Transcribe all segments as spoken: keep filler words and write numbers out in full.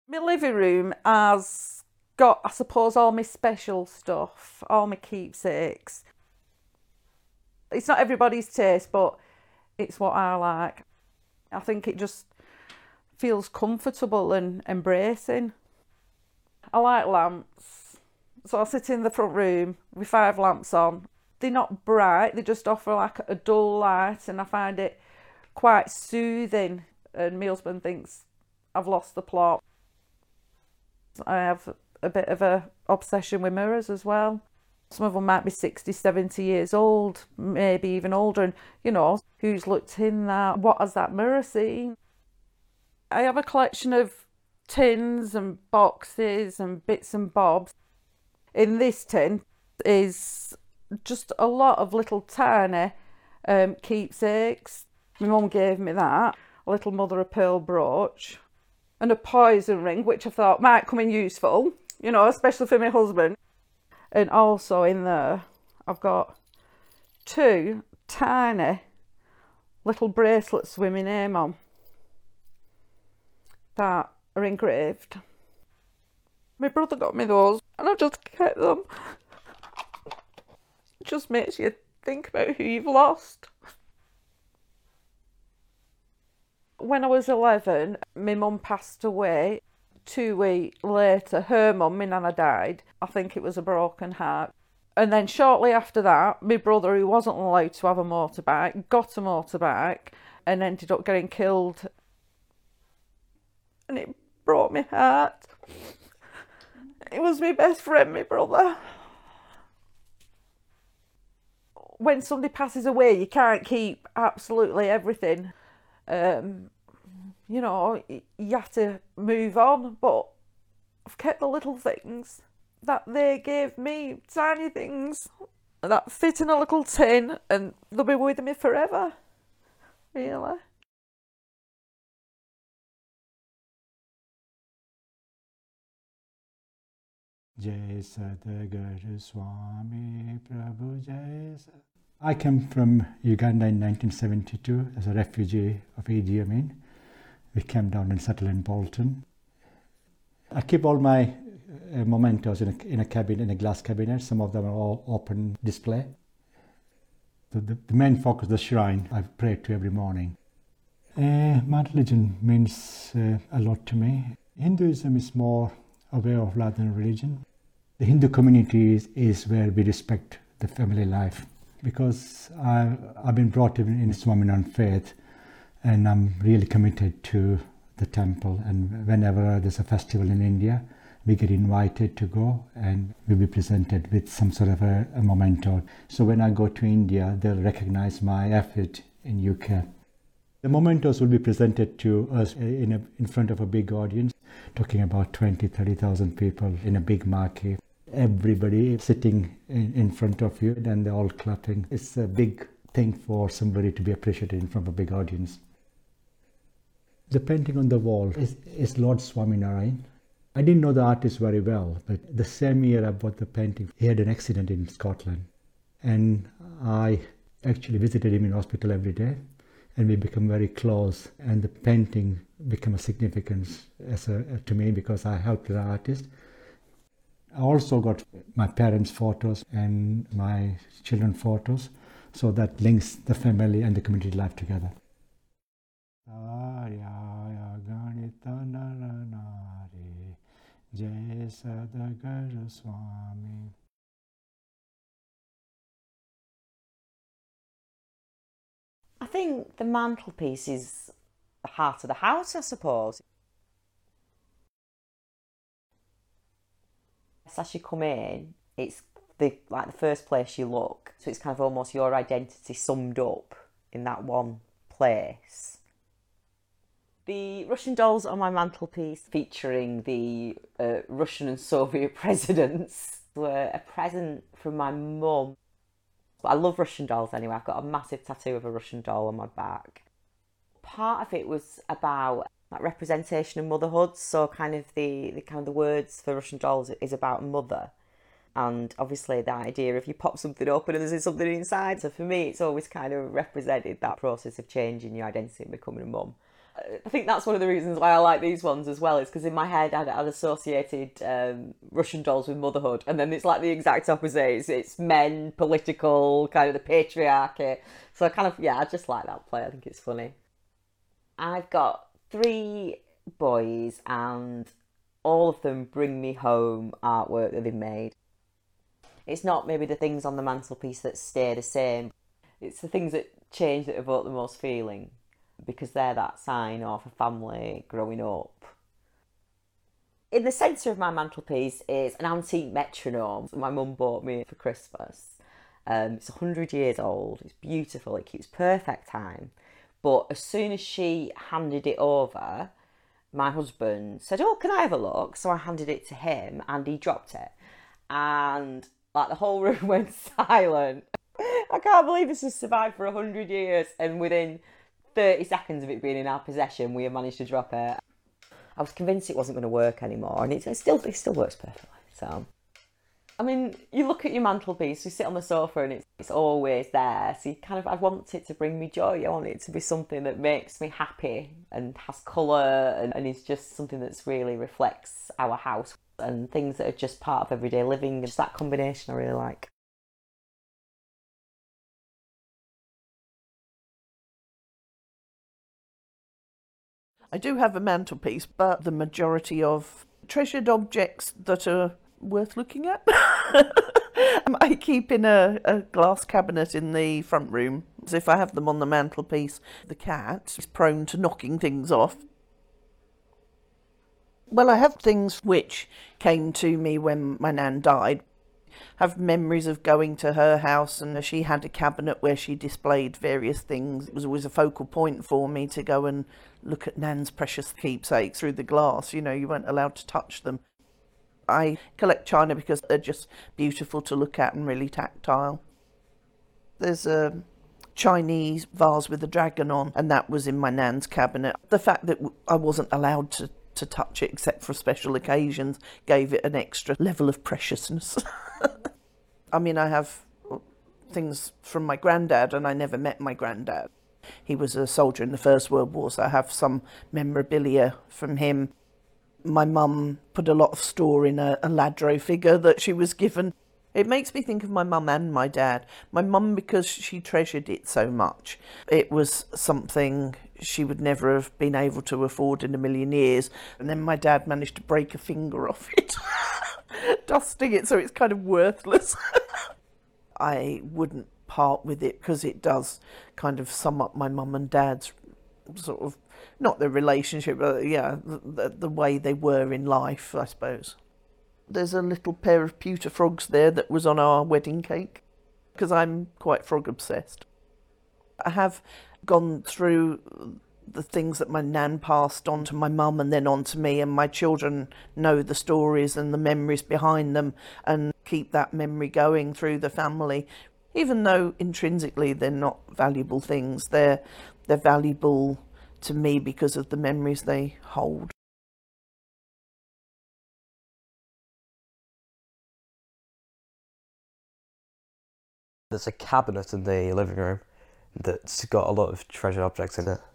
My living room has got, I suppose, all my special stuff, all my keepsakes. It's not everybody's taste, but it's what I like. I think it just feels comfortable and embracing. I like lamps, so I sit in the front room with five lamps on. They're not bright, they just offer like a dull light, and I find it quite soothing. And my husband thinks I've lost the plot. I have a bit of a obsession with mirrors as well. Some of them might be sixty, seventy years old, maybe even older, and you know, who's looked in that? What has that mirror seen? I have a collection of tins and boxes and bits and bobs. In this tin is just a lot of little tiny um, keepsakes. My mum gave me that, a little mother of pearl brooch and a poison ring, which I thought might come in useful, you know, especially for my husband. And also in there, I've got two tiny little bracelets with my name on that are engraved. My brother got me those and I just kept them. It just makes you think about who you've lost. When I was eleven, my mum passed away. Two weeks later, her mum, my nana, died. I think it was a broken heart. And then shortly after that, my brother, who wasn't allowed to have a motorbike, got a motorbike and ended up getting killed. And it broke my heart. It was my best friend, my brother. When somebody passes away, you can't keep absolutely everything. Um, you know, you have to move on, but I've kept the little things that they gave me, tiny things that fit in a little tin, and they'll be with me forever, really. Jai Sadhguru Swami Prabhu Jai Sa- I came from Uganda in nineteen seventy-two as a refugee of Idi Amin. We came down and settled in Bolton. I keep all my uh, mementos in a, in a cabinet, in a glass cabinet. Some of them are all open display. The, the, the main focus, the shrine, I pray to every morning. Uh, my religion means uh, a lot to me. Hinduism is more a way of life than a religion. The Hindu community is, is where we respect the family life, because I, I've been brought up in Swaminarayan faith, and I'm really committed to the temple. And whenever there's a festival in India, we get invited to go and we'll be presented with some sort of a, a memento. So when I go to India, they'll recognize my effort in U K. The mementos will be presented to us in, a, in front of a big audience, talking about twenty, thirty thousand people in a big marquee. Everybody sitting in, in front of you and they're all clapping. It's a big thing for somebody to be appreciated in front of a big audience. The painting on the wall is, is Lord Swaminarayan. I didn't know the artist very well, but the same year I bought the painting, he had an accident in Scotland. And I actually visited him in hospital every day, and we become very close. And the painting became a significance as a, to me because I helped the artist. I also got my parents' photos and my children's photos, so that links the family and the community life together. Jai Sadhguru Swami. I think the mantelpiece is the heart of the house, I suppose. As you come in, it's the like the first place you look, so it's kind of almost your identity summed up in that one place. The Russian dolls on my mantelpiece, featuring the uh, Russian and Soviet presidents, were a present from my mum. But I love Russian dolls anyway. I've got a massive tattoo of a Russian doll on my back. Part of it was about like representation of motherhood, so kind of the, the kind of the words for Russian dolls is about mother, and obviously the idea of you pop something open and there's something inside. So for me, it's always kind of represented that process of changing your identity and becoming a mum. I think that's one of the reasons why I like these ones as well, is because in my head I'd, I'd associated um, Russian dolls with motherhood, and then it's like the exact opposite. It's, it's men, political, kind of the patriarchy. So I kind of, yeah, I just like that play. I think it's funny. I've got three boys, and all of them bring me home artwork that they've made. It's not maybe the things on the mantelpiece that stay the same. It's the things that change that evoke the most feeling, because they're that sign of a family growing up. In the centre of my mantelpiece is an antique metronome that my mum bought me for Christmas. Um, it's one hundred years old, it's beautiful, it keeps perfect time. But as soon as she handed it over, my husband said, "Oh, can I have a look?" So I handed it to him and he dropped it. And like the whole room went silent. I can't believe this has survived for one hundred years, and within thirty seconds of it being in our possession, we have managed to drop it. I was convinced it wasn't going to work anymore, and it, it still it still works perfectly. So, I mean, you look at your mantelpiece, you sit on the sofa, and it's it's always there. So you kind of, I want it to bring me joy. I want it to be something that makes me happy and has colour, and, and is just something that's really reflects our house and things that are just part of everyday living. Just that combination I really like. I do have a mantelpiece, but the majority of treasured objects that are worth looking at I keep in a, a glass cabinet in the front room. So if I have them on the mantelpiece, the cat is prone to knocking things off. Well, I have things which came to me when my nan died. I have memories of going to her house, and she had a cabinet where she displayed various things. It was always a focal point for me to go and look at Nan's precious keepsakes through the glass. You know, you weren't allowed to touch them. I collect china because they're just beautiful to look at and really tactile. There's a Chinese vase with a dragon on, and that was in my nan's cabinet. The fact that I wasn't allowed to, to touch it except for special occasions gave it an extra level of preciousness. I mean, I have things from my granddad, and I never met my granddad. He was a soldier in the First World War, so I have some memorabilia from him. My mum put a lot of store in a, a Ladro figure that she was given. It makes me think of my mum and my dad. My mum, because she treasured it so much. It was something she would never have been able to afford in a million years. And then my dad managed to break a finger off it, dusting it, so it's kind of worthless. I wouldn't part with it because it does kind of sum up my mum and dad's sort of, not their relationship, but yeah, the, the way they were in life, I suppose. There's a little pair of pewter frogs there that was on our wedding cake, because I'm quite frog obsessed. I have gone through the things that my nan passed on to my mum and then on to me, and my children know the stories and the memories behind them and keep that memory going through the family. Even though intrinsically they're not valuable things, they're they're valuable to me because of the memories they hold. There's a cabinet in the living room that's got a lot of treasured objects in it.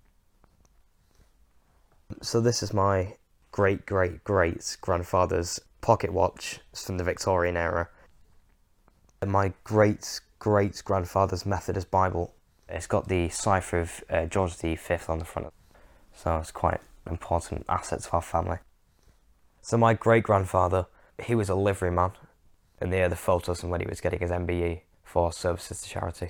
So this is my great great great grandfather's pocket watch. It's from the Victorian era. And my great great grandfather's Methodist Bible. It's got the cipher of uh, George the Fifth on the front of it. So it's quite an important asset to our family. So my great grandfather, he was a liveryman, and they are the photos from when he was getting his M B E for services to charity.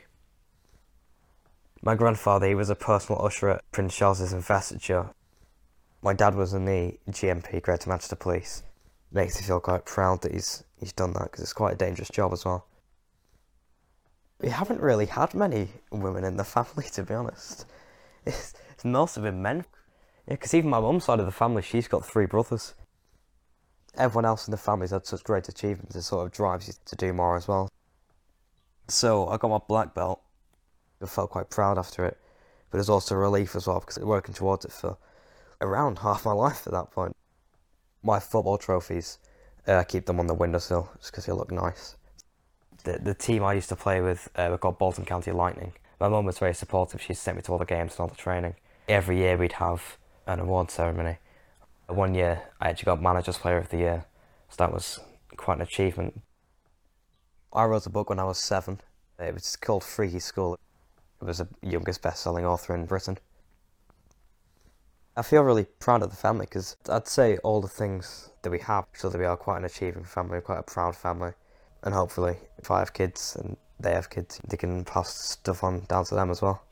My grandfather, he was a personal usher at Prince Charles's investiture. My dad was in the G M P, Greater Manchester Police. Makes me feel quite proud that he's he's done that, because it's quite a dangerous job as well. We haven't really had many women in the family, to be honest. It's, it's mostly been men. Yeah, because even my mum's side of the family, she's got three brothers. Everyone else in the family's had such great achievements, it sort of drives you to do more as well. So I got my black belt. I felt quite proud after it, but it was also a relief as well, because I've been working towards it for around half my life at that point. My football trophies, uh, I keep them on the windowsill just because they look nice. The the team I used to play with uh, were called Bolton County Lightning. My mum was very supportive. She sent me to all the games and all the training. Every year we'd have an award ceremony. One year I actually got Manager's Player of the Year, so that was quite an achievement. I wrote a book when I was seven. It was called Freaky School. It was the youngest best-selling author in Britain. I feel really proud of the family because I'd say all the things that we have show that we are quite an achieving family, quite a proud family. And hopefully, if I have kids and they have kids, they can pass stuff on down to them as well.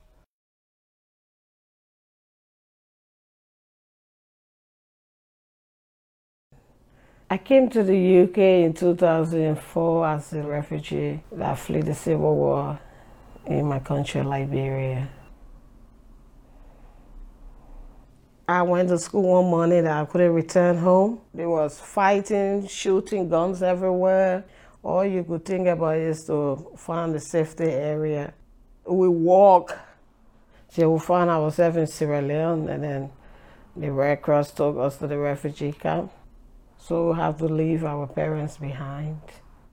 I came to the U K in two thousand four as a refugee that fled the civil war in my country, Liberia. I went to school one morning that I couldn't return home. There was fighting, shooting, guns everywhere. All you could think about is to find a safety area. We walked till we found ourselves in Sierra Leone, and then the Red Cross took us to the refugee camp. So we have to leave our parents behind.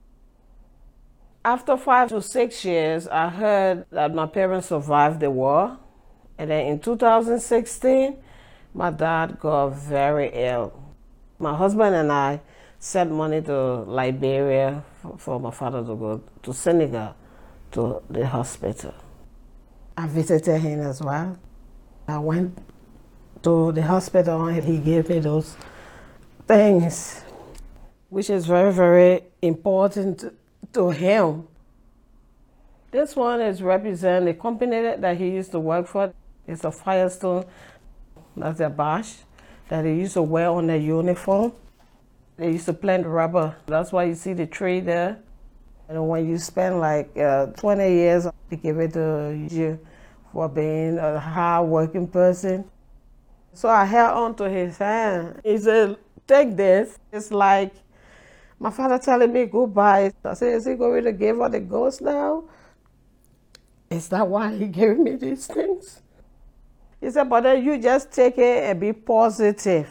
After five to six years, I heard that my parents survived the war. And then in two thousand sixteen, my dad got very ill. My husband and I sent money to Liberia for my father to go to Senegal, to the hospital. I visited him as well. I went to the hospital and he gave me those things, which is very, very important to him. This one is represent the company that he used to work for. It's a Firestone, that's their badge, that they used to wear on their uniform. They used to plant rubber. That's why you see the tree there. And when you spend like uh, twenty years, they give it to you for being a hard-working person. So I held on to his hand. He said, take this. It's like my father telling me goodbye. I said, is he going to give her the ghost now? Is that why he gave me these things? He said, but then you just take it and be positive.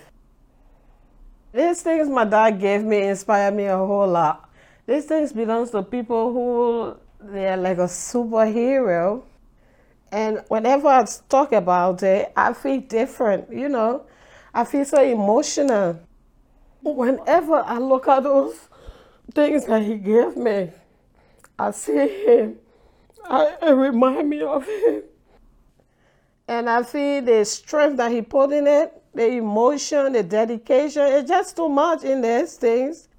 These things my dad gave me inspired me a whole lot. These things belong to people who, they're like a superhero. And whenever I talk about it, I feel different, you know. I feel so emotional. Whenever I look at those things that he gave me, I see him. I, it reminds me of him. And I feel the strength that he put in it, the emotion, the dedication. It's just too much in these things.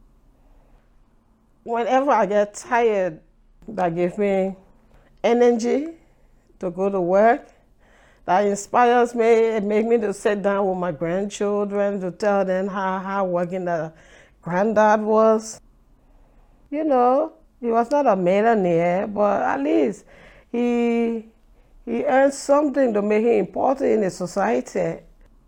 Whenever I get tired, that gives me energy to go to work. That inspires me. It makes me to sit down with my grandchildren to tell them how hardworking the granddad was. You know, he was not a millionaire, but at least he he earned something to make him important in the society.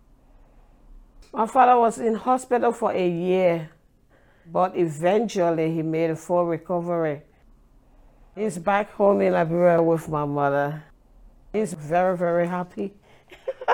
My father was in hospital for a year, but eventually he made a full recovery. He's back home in Liberia with my mother. He's very, very happy.